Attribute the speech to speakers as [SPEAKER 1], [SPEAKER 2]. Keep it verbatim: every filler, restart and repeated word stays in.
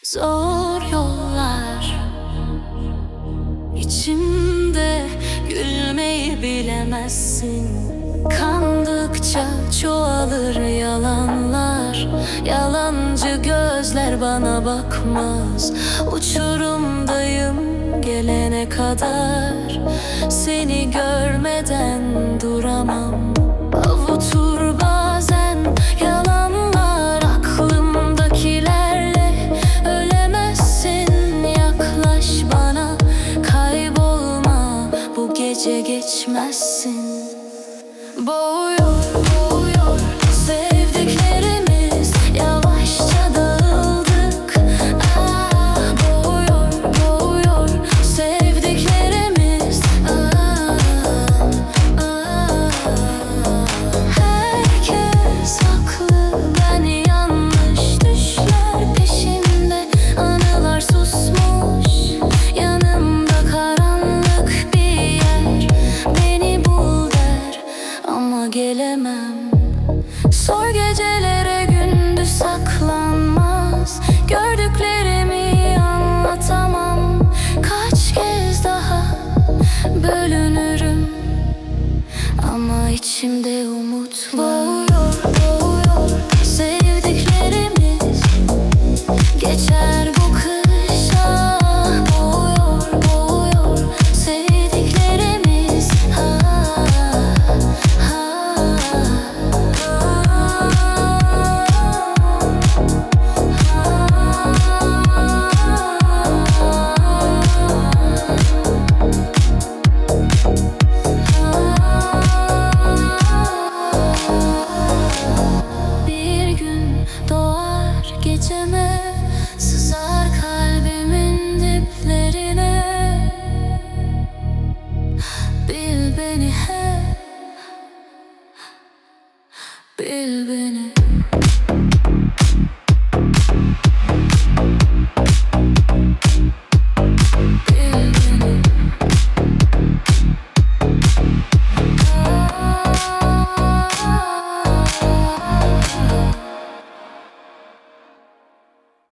[SPEAKER 1] Zor yollar içimde, gülmeyi bilemezsin. Kandıkça çoğalır yalanlar, yalancı gözler bana bakmaz. Uçurumdayım gelene kadar, seni görmeden duramam. Avutur bazen yalanlar aklımdakilerle, ölemezsin yaklaş bana, kaybolma bu gece geçmezsin. Boğuyor, boğuyor sevdiklerimiz, yavaşça dağıldık. Ah, boğuyor, boğuyor sevdiklerimiz. Ah, ah. Herkes haklı, ben yanlış, düşler peşinde. Anılar susmuş, yanımda karanlık bir yer. Beni bul der ama gelemem. Sor gecelere, gündüz saklanmaz. Gördüklerimi anlatamam. Kaç kez daha bölünürüm ama içimde umut var. Boğuyor, boğuyor sevdiklerimiz, geçer